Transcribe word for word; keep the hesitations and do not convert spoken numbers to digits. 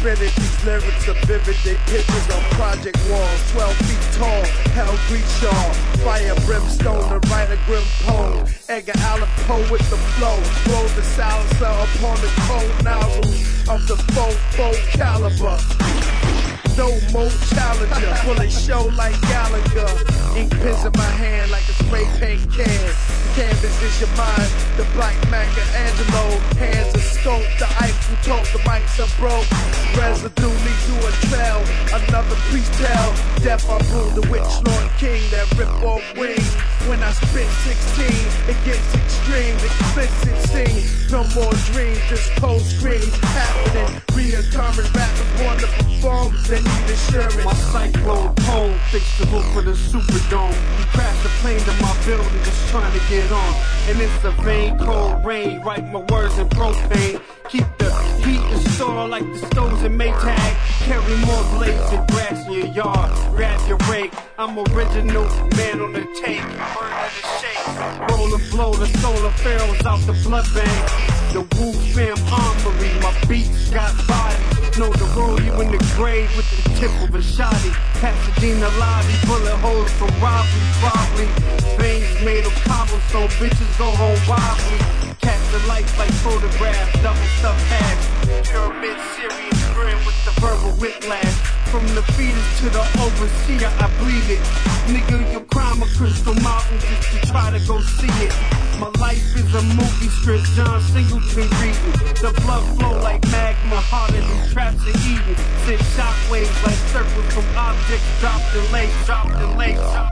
fitted. These lyrics are vivid, they pictures on project walls. Twelve feet tall, hell grease y'all. Fire brimstone to write a grim poem. Edgar Allan Poe with the flow. Roll the silencer upon the cold nozzles of the foe, foe caliber. No more challenger, bullet show like Gallagher. Ink pens in my hand like a spray paint can. Canvas is your mind, the black Michelangelo. Hands are scope, the Eiffel talk, the mics are broke. Residue lead to a trail, another priest tell. Death I rule the witch, Lord King, that rip off wings. When I spit sixteen, it gets extreme, explicit scene. No more dreams, just cold screams happening. Reoccurring rappers want to perform, they need assurance. My cyclone pole fixed the roof of the Superdome. He crashed a plane to my building just trying to get on. And it's a vain cold rain, write my words in propane. Keep the heat in store like the stoves in Maytag. Carry more blades and grass in your yard. Grab your rake, I'm original, man on the take. Burn of the shake, roll and blow the solar pharaohs out the blood bank. The Wu Fam armory, my beats got bodies. Know to roll you in the grave with the tip of a shotty. Pasadena lobby, bullet holes from robbery, probably. Veins made of cobblestone, bitches go home wobbly. Catch the lights like photographs, double stuffed hash. Pyramid serious grin with the verbal whiplash. From the fetus to the overseer, I bleed it. Nigga, you climb a crystal mountain just to try to go see it. My life is a movie script, John Singleton reading. The blood flow like magma, harder than traps of Eden. Send shockwaves like circles from objects dropped in lakes, dropped in lakes.